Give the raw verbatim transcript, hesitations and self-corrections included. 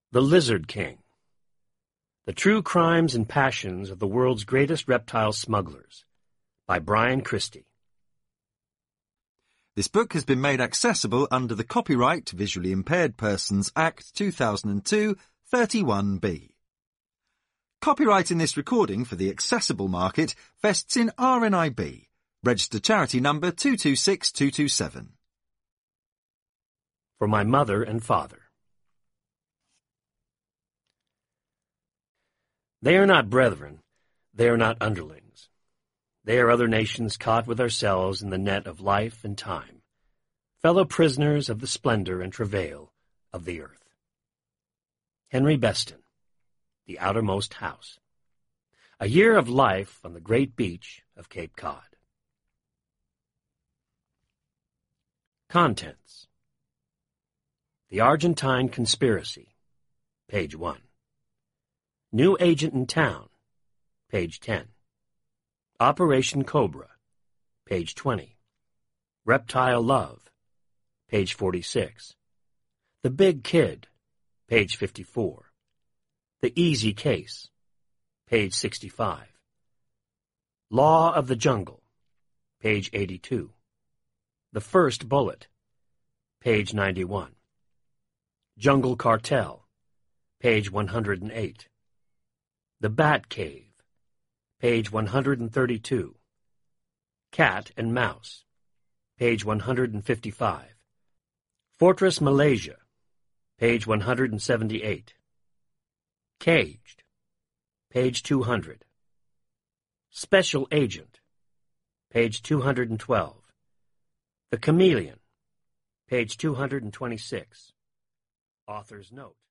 The Lizard King. The True Crimes and Passions of the World's Greatest Reptile Smugglers by Brian Christie. This book has been made accessible under the Copyright to Visually Impaired Persons Act two thousand two, thirty-one B. Copyright in this recording for the accessible market vests in R N I B, registered charity number two two six two two seven. For my mother and father. They are not brethren, they are not underlings. They are other nations caught with ourselves in the net of life and time, fellow prisoners of the splendor and travail of the earth. Henry Beston, The Outermost House. A year of life on the great beach of Cape Cod. Contents. The Argentine Conspiracy, page one. New Agent in Town, page ten. Operation Cobra, page twenty. Reptile Love, page forty-six. The Big Kid, page fifty-four. The Easy Case, page sixty-five. Law of the Jungle, page eighty-two. The First Bullet, page ninety-one. Jungle Cartel, page one hundred eight. The Bat Cave, page one hundred thirty-two. Cat and Mouse, page one hundred fifty-five. Fortress Malaysia, page one hundred seventy-eight. Caged, page two hundred. Special Agent, page two hundred twelve. The Chameleon, page two hundred twenty-six. Author's note.